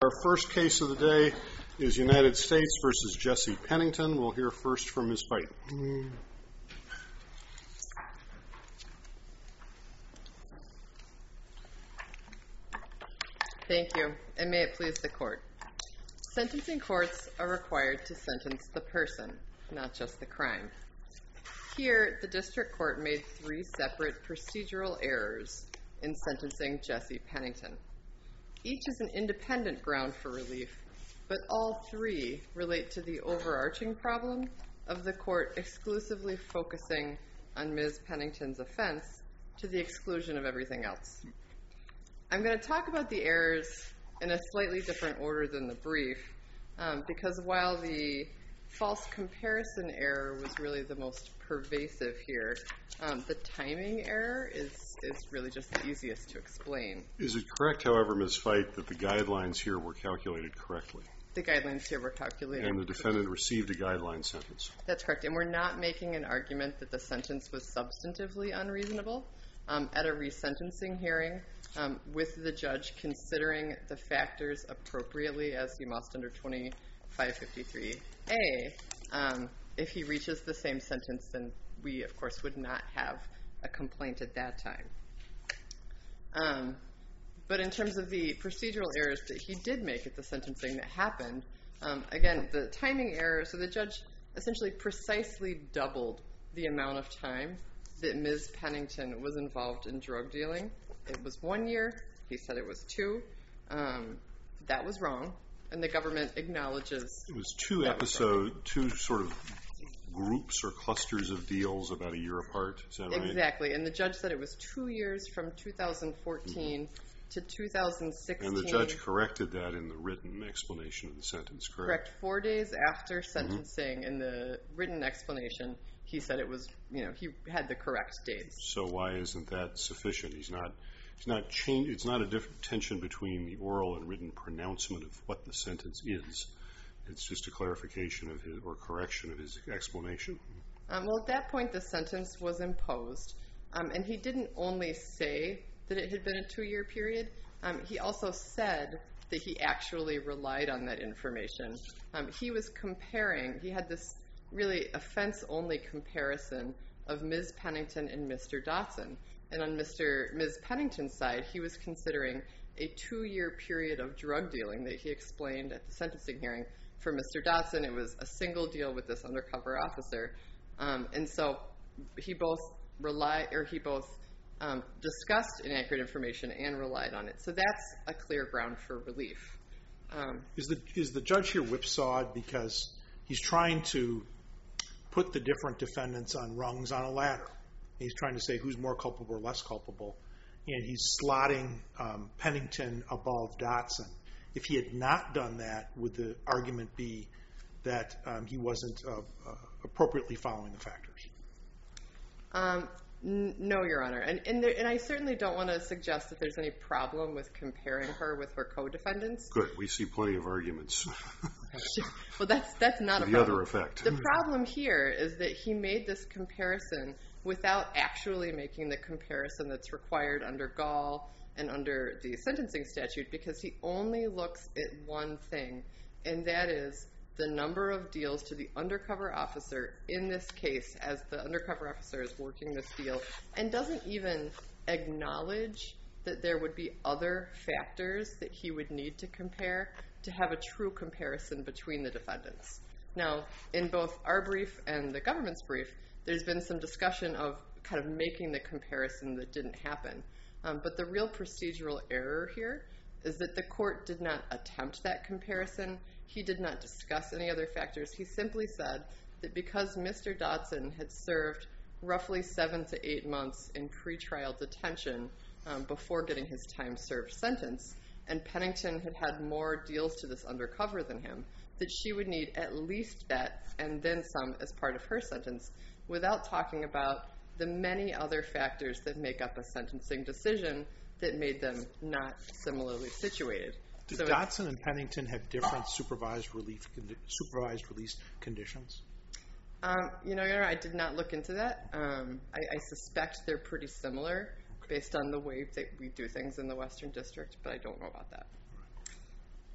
Our first case of the day is United States v. Jesse Pennington. We'll hear first from Ms. Veit. Thank you, and may it please the Court. Sentencing courts are required to sentence the person, not just the crime. Here, the District Court made 3 separate procedural errors in sentencing Jesse Pennington. Each is an independent ground for relief, but all 3 relate to the overarching problem of the Court exclusively focusing on Ms. Pennington's offense to the exclusion of everything else. I'm going to talk about the errors in a slightly different order than the brief, because while the false comparison error was really the most pervasive here, the timing error is really just the easiest to explain. Is it correct, however, Ms. Veit, that the guidelines here were calculated correctly? The guidelines here were calculated. And the defendant received a guideline sentence? That's correct, and we're not making an argument that the sentence was substantively unreasonable. At a resentencing hearing, with the judge considering the factors appropriately as he must under 2553A, if he reaches the same sentence, then we, of course, would not have a complaint at that time. But in terms of the procedural errors that he did make at the sentencing that happened, again, the timing error, so the judge essentially precisely doubled the amount of time that Ms. Pennington was involved in drug dealing. It was 1 year. He said it was 2. That was wrong, and the government acknowledges it was 2 episodes, 2 sort of groups or clusters of deals about a year apart. Is that right? Exactly, and the judge said it was 2 years from 2014 to 2016. And the judge corrected that in the written explanation of the sentence, correct? Correct. 4 days after sentencing, in the written explanation, he said it was, he had the correct dates. So why isn't that sufficient? It's not a different tension between the oral and written pronouncement of what the sentence is. It's just a clarification of his, or correction of his explanation. Well, at that point, the sentence was imposed, and he didn't only say that it had been a 2-year period. He also said that he actually relied on that information. He was comparing, he had this really offense-only comparison of Ms. Pennington and Mr. Dotson. And on Ms. Pennington's side, he was considering a 2-year period of drug dealing that he explained at the sentencing hearing. For Mr. Dotson, it was a single deal with this undercover officer. And so he both discussed inaccurate information and relied on it. So that's a clear ground for relief. Is the judge here whipsawed because he's trying to put the different defendants on rungs on a ladder? He's trying to say who's more culpable or less culpable, and he's slotting Pennington above Dotson. If he had not done that, would the argument be that he wasn't appropriately following the factors? No, Your Honor. And I certainly don't want to suggest that there's any problem with comparing her with her co-defendants. Good. We see plenty of arguments. Well, that's not a problem. The other effect. The problem here is that he made this comparison without actually making the comparison that's required under Gall and under the sentencing statute, because he only looks at one thing, and that is the number of deals to the undercover officer in this case as the undercover officer is working this deal, and doesn't even acknowledge that there would be other factors that he would need to compare to have a true comparison between the defendants. Now, in both our brief and the government's brief, there's been some discussion of kind of making the comparison that didn't happen. But the real procedural error here is that the court did not attempt that comparison. He did not discuss any other factors. He simply said that because Mr. Dotson had served roughly 7 to 8 months in pretrial detention before getting his time served sentence, and Pennington had had more deals to this undercover than him, that she would need at least that and then some as part of her sentence, without talking about the many other factors that make up a sentencing decision that made them not similarly situated. Did Dotson and Pennington have different supervised release conditions? Your Honor, I did not look into that. I suspect they're pretty similar based on the way that we do things in the Western District, but I don't know about that.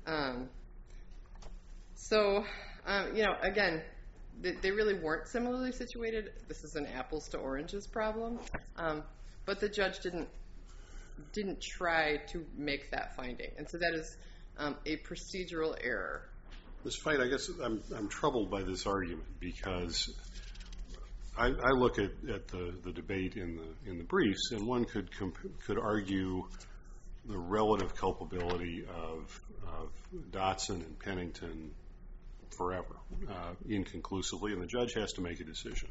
Again, they really weren't similarly situated. This is an apples to oranges problem, but the judge didn't try to make that finding, and so that is a procedural error. Ms. Feit, I guess I'm troubled by this argument because I look at the debate in the briefs, and one could argue the relative culpability of Dotson and Pennington forever, inconclusively, and the judge has to make a decision.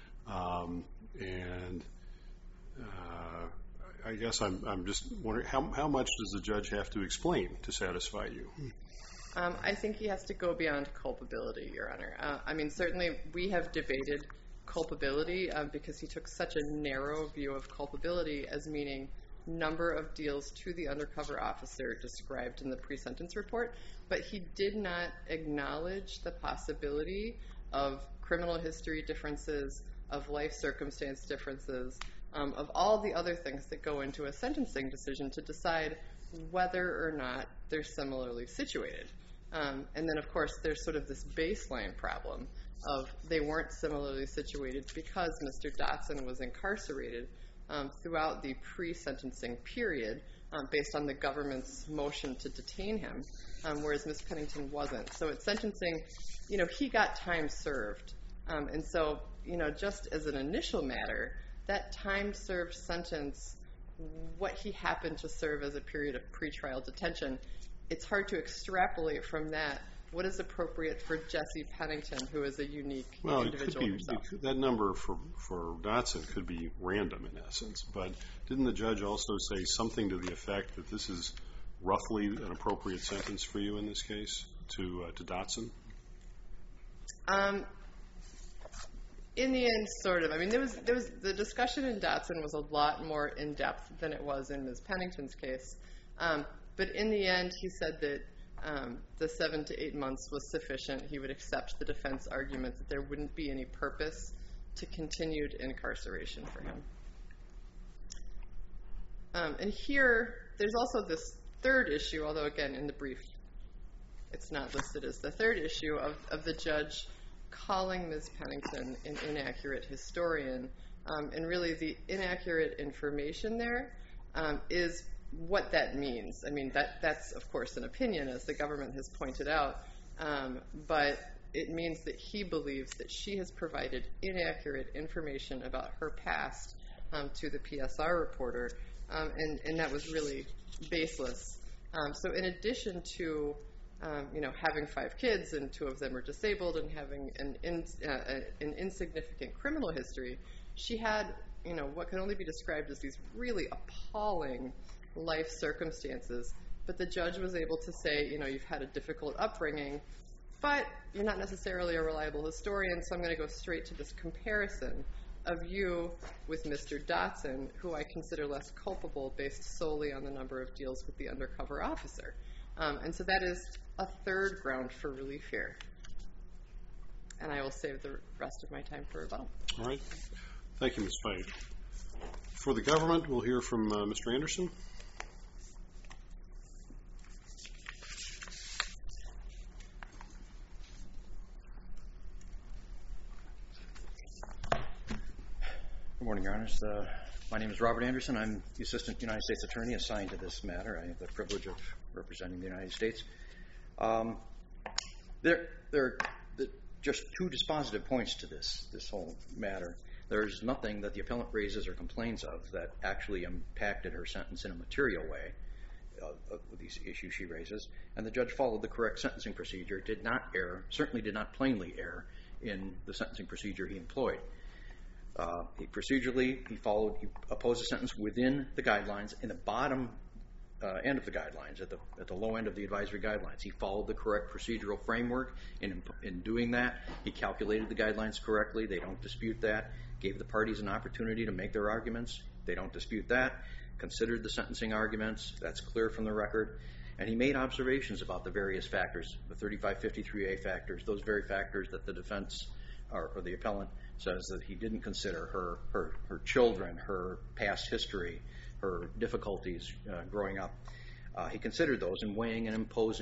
I guess I'm just wondering, how much does the judge have to explain to satisfy you? I think he has to go beyond culpability, Your Honor. Certainly we have debated culpability because he took such a narrow view of culpability as meaning number of deals to the undercover officer described in the pre-sentence report, but he did not acknowledge the possibility of criminal history differences, of life circumstance differences, of all the other things that go into a sentencing decision to decide whether or not they're similarly situated. And then, of course, there's sort of this baseline problem of they weren't similarly situated because Mr. Dotson was incarcerated throughout the pre-sentencing period based on the government's motion to detain him, whereas Ms. Pennington wasn't. So at sentencing, he got time served. And so, just as an initial matter, that time-served sentence, what he happened to serve as a period of pretrial detention, it's hard to extrapolate from that what is appropriate for Jesse Pennington, who is a unique individual himself. That number for Dotson could be random in essence, but didn't the judge also say something to the effect that this is roughly an appropriate sentence for you in this case to Dotson? In the end, sort of. There was the discussion in Dotson was a lot more in depth than it was in Ms. Pennington's case. But in the end, he said that the 7 to 8 months was sufficient. He would accept the defense argument that there wouldn't be any purpose to continued incarceration for him. And here, there's also this third issue, although again in the brief it's not listed as the third issue, of the judge calling Ms. Pennington an inaccurate historian. And really the inaccurate information there is what that means. That's of course an opinion, as the government has pointed out, but it means that he believes that she has provided inaccurate information about her past to the PSR reporter, and that was really baseless. So in addition to having 5 kids and 2 of them are disabled and having an insignificant criminal history, she had what can only be described as these really appalling life circumstances. But the judge was able to say, you've had a difficult upbringing, but you're not necessarily a reliable historian, so I'm going to go straight to this comparison of you with Mr. Dotson, who I consider less culpable based solely on the number of deals with the undercover officer. And so that is a third ground for relief here. And I will save the rest of my time for rebuttal. All right. Thank you, Ms. Feit. For the government, we'll hear from Mr. Anderson. Good morning, Your Honors. My name is Robert Anderson. I'm the Assistant United States Attorney assigned to this matter. I have the privilege of representing the United States. There are just 2 dispositive points to this whole matter. There's nothing that the appellant raises or complains of that actually impacted her sentence in a material way of these issues she raises, and the judge followed the correct sentencing procedure, did not err, certainly did not plainly err in the sentencing procedure he employed. He opposed the sentence within the guidelines, in the bottom end of the guidelines, at the low end of the advisory guidelines. He followed the correct procedural framework. In doing that, he calculated the guidelines correctly. They don't dispute that. Gave the parties an opportunity to make their arguments. They don't dispute that. Considered the sentencing arguments. That's clear from the record. And he made observations about the various factors, the 3553A factors, those very factors that the defense or the appellant says that he didn't consider, her children, her past history, her difficulties growing up. He considered those in weighing and imposing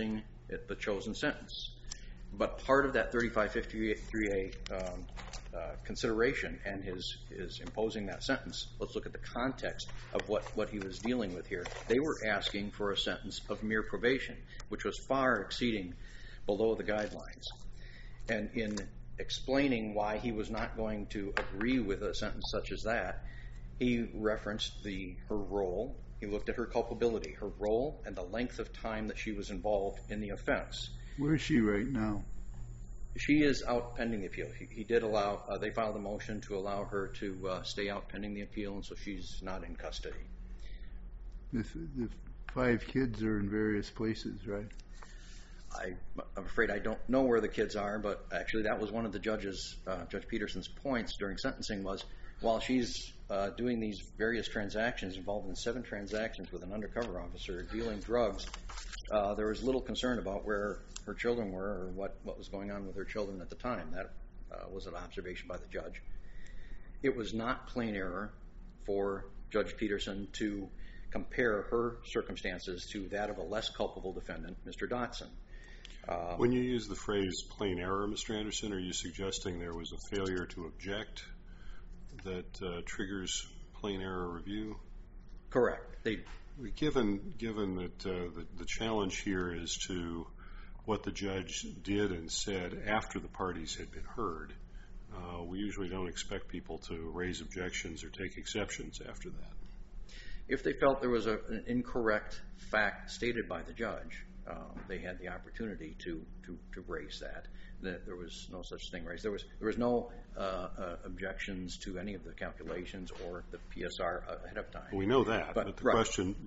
the chosen sentence. But part of that 3553A consideration and his imposing that sentence, let's look at the context of what he was dealing with here. They were asking for a sentence of mere probation, which was far exceeding below the guidelines. And in explaining why he was not going to agree with a sentence such as that, he referenced her role. He looked at her culpability, her role, and the length of time that she was involved in the offense. Where is she right now? She is out pending the appeal. He did allow, they filed a motion to allow her to stay out pending the appeal, and so she's not in custody. The 5 kids are in various places, right? I'm afraid I don't know where the kids are, but actually that was one of the Judge Peterson's points during sentencing was, while she's doing these various transactions, involved in 7 transactions with an undercover officer dealing drugs, there was little concern about where her children were or what was going on with her children at the time. That was an observation by the judge. It was not plain error for Judge Peterson to compare her circumstances to that of a less culpable defendant, Mr. Dotson. When you use the phrase plain error, Mr. Anderson, are you suggesting there was a failure to object that triggers plain error review? Correct. Given that the challenge here is to what the judge did and said after the parties had been heard, we usually don't expect people to raise objections or take exceptions after that. If they felt there was an incorrect fact stated by the judge, they had the opportunity to raise that. There was no such thing raised. There was no objections to any of the calculations or the PSR ahead of time. We know that, but the right. question,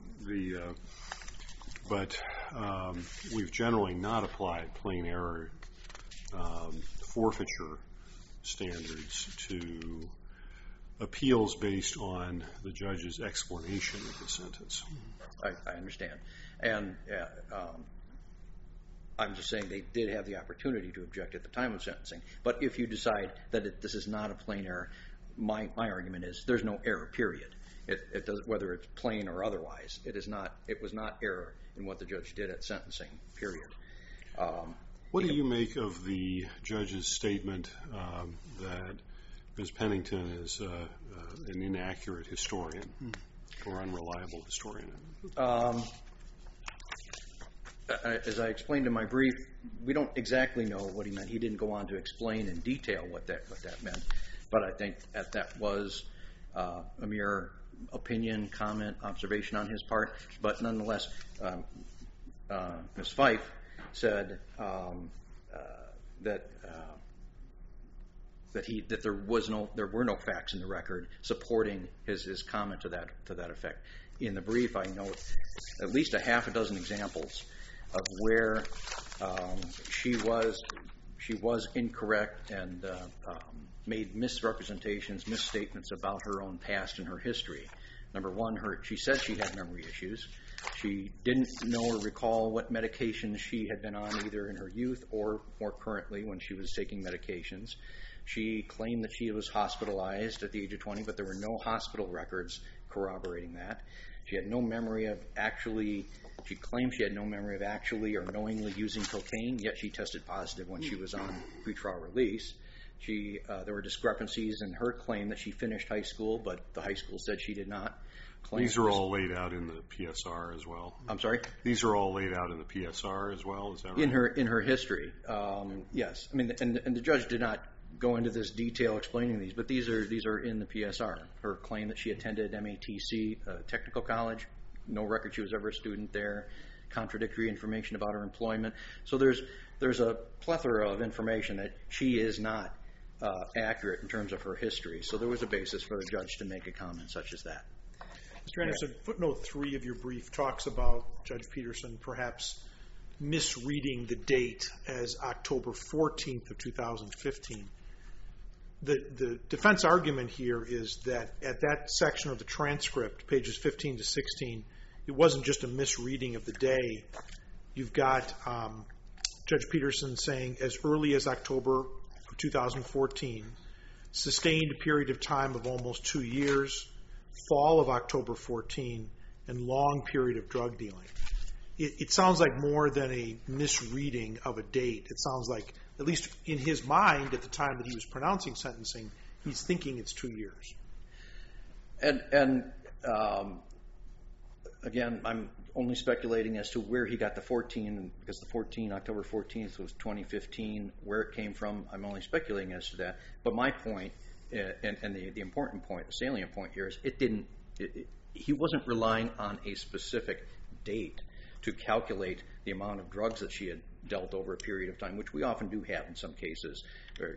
but we've generally not applied plain error forfeiture standards to appeals based on the judge's explanation of the sentence. I understand. And I'm just saying they did have the opportunity to object at the time of sentencing. But if you decide that this is not a plain error, my argument is there's no error, period. It does, whether it's plain or otherwise. It was not error in what the judge did at sentencing, period. What do you make of the judge's statement that Ms. Pennington is an inaccurate historian or unreliable historian? As I explained in my brief, we don't exactly know what he meant. He didn't go on to explain in detail what that meant. But I think that was a mere opinion, comment, observation on his part. But nonetheless, Ms. Fife said that there were no facts in the record supporting his comment to that effect. In the brief, I note at least a half a dozen examples of where she was incorrect and made misrepresentations, misstatements about her own past and her history. Number one, she said she had memory issues. She didn't know or recall what medications she had been on either in her youth or more currently when she was taking medications. She claimed that she was hospitalized at the age of 20, but there were no hospital records corroborating that. She had no memory of she claimed she had no memory of actually or knowingly using cocaine, yet she tested positive when she was on pretrial release. There were discrepancies in her claim that she finished high school, but the high school said she did not. These are all laid out in the PSR as well? I'm sorry? These are all laid out in the PSR as well, is that right? In her history, yes. I mean, and the judge did not go into this detail explaining these, but these are in the PSR. Her claim that she attended MATC Technical College, no record she was ever a student there, contradictory information about her employment. So there's a plethora of information that she is not accurate in terms of her history. So there was a basis for the judge to make a comment such as that. Mr. Anderson, footnote 3 of your brief talks about Judge Peterson perhaps misreading the date as October 14th of 2015. The defense argument here is that at that section of the transcript, pages 15 to 16, it wasn't just a misreading of the day. You've got Judge Peterson saying as early as October of 2014, sustained period of time of almost 2 years, fall of October 14, and long period of drug dealing. it sounds like more than a misreading of a date. It sounds like, at least in his mind at the time that he was pronouncing sentencing, he's thinking it's 2 years. And again, I'm only speculating as to where he got the 14, because the October 14th was 2015, where it came from. I'm only speculating as to that. But my point, and the important point, the salient point here is he wasn't relying on a specific date to calculate the amount of drugs that she had dealt over a period of time, which we often do have in some cases.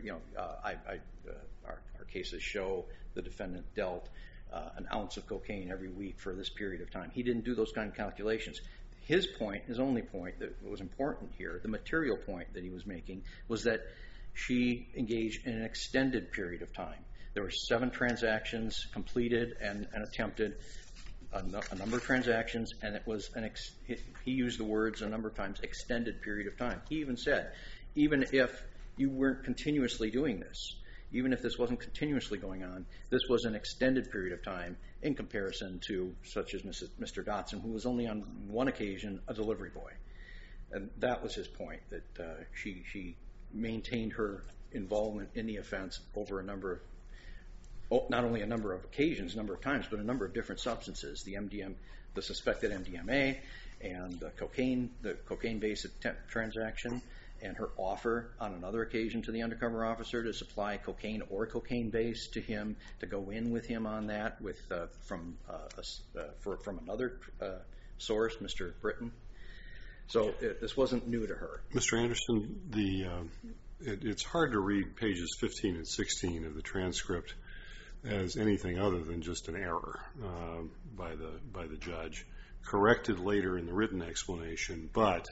Our cases show the defendant dealt an ounce of cocaine every week for this period of time. He didn't do those kind of calculations. His point, his only point that was important here, the material point that he was making, was that she engaged in an extended period of time. There were 7 transactions completed and attempted, a number of transactions, and it was he used the words a number of times, extended period of time. He even said, even if you weren't continuously doing this, even if this wasn't continuously going on, this was an extended period of time in comparison to such as Mr. Dotson, who was only on one occasion a delivery boy. And that was his point, that she maintained her involvement in the offense over a number of, not only a number of occasions, a number of times, but a number of different substances, the suspected MDMA and the cocaine-based transaction, and her offer on another occasion to the undercover officer to supply cocaine or cocaine base to him, to go in with him on that from another source, Mr. Britton. So this wasn't new to her. Mr. Anderson, it's hard to read pages 15 and 16 of the transcript as anything other than just an error by the judge, corrected later in the written explanation, but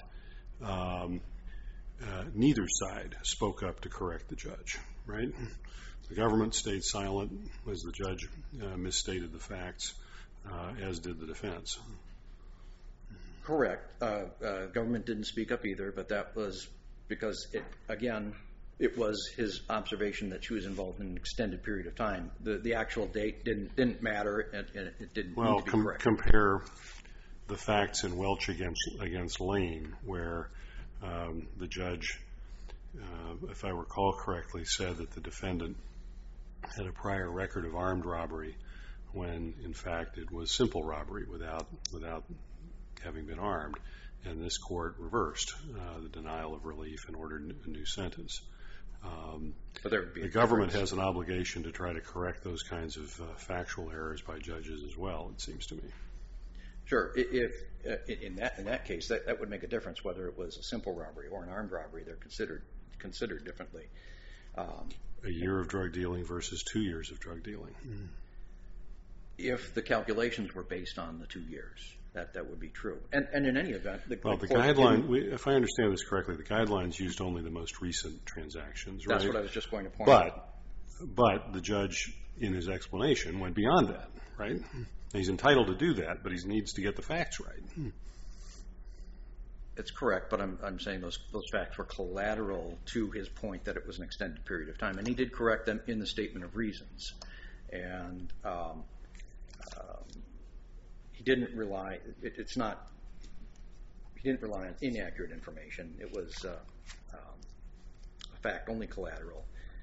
neither side spoke up to correct the judge, right? The government stayed silent as the judge misstated the facts, as did the defense. Correct. Government didn't speak up either, but that was because, it was his observation that she was involved in an extended period of time. The actual date didn't matter, and it didn't need to be correct. Compare the facts in Welch against Lane, where the judge, if I recall correctly, said that the defendant had a prior record of armed robbery when, in fact, it was simple robbery without having been armed. And this court reversed the denial of relief and ordered a new sentence. But there would be the government has an obligation to try to correct those kinds of factual errors by judges as well, it seems to me. Sure. If in that case, that would make a difference whether it was a simple robbery or an armed robbery. They're considered differently. A year of drug dealing versus 2 years of drug dealing. If the calculations were based on the 2 years, that would be true. And in any event, the guideline, if I understand this correctly, the guidelines used only the most recent transactions, right? That's what I was just going to point out. But the judge, in his explanation, went beyond that, right? He's entitled to do that, but he needs to get the facts right. It's correct, but I'm saying those facts were collateral to his point that it was an extended period of time, and he did correct them in the statement of reasons. And he didn't rely. He didn't rely on inaccurate information. It was a fact, only collateral.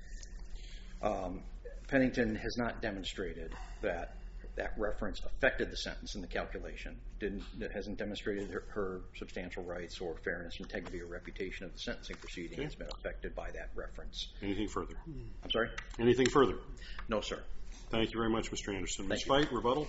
Pennington has not demonstrated that reference affected the sentence in the calculation. It hasn't demonstrated her substantial rights or fairness, integrity, or reputation of the sentencing proceeding has been affected by that reference. Anything further? I'm sorry? Anything further? No, sir. Thank you very much, Mr. Anderson. Ms. Thank you. Veit, rebuttal?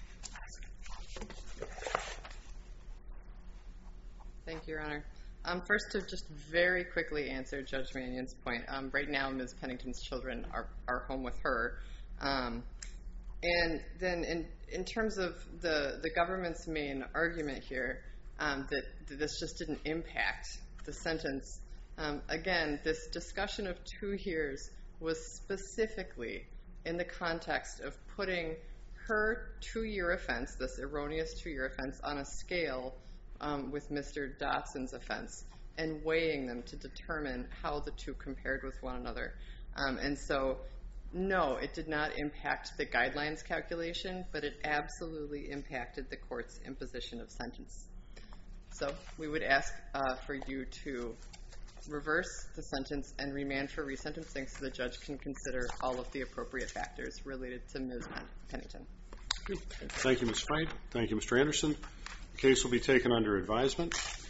Thank you, Your Honor. First, to just very quickly answer Judge Mannion's point. Right now, Ms. Pennington's children are home with her. And then in terms of the government's main argument here, that this just didn't impact the sentence, again, this discussion of 2 years was specifically in the context of putting her 2-year offense, this erroneous 2-year offense, on a scale with Mr. Dotson's offense and weighing them to determine how the two compared with one another. And so, no, it did not impact the guidelines calculation, but it absolutely impacted the court's imposition of sentence. So we would ask for you to reverse the sentence and remand for resentencing so the judge can consider all of the appropriate factors related to Ms. Pennington. Thank you, Ms. Fight. Thank you, Mr. Anderson. The case will be taken under advisement.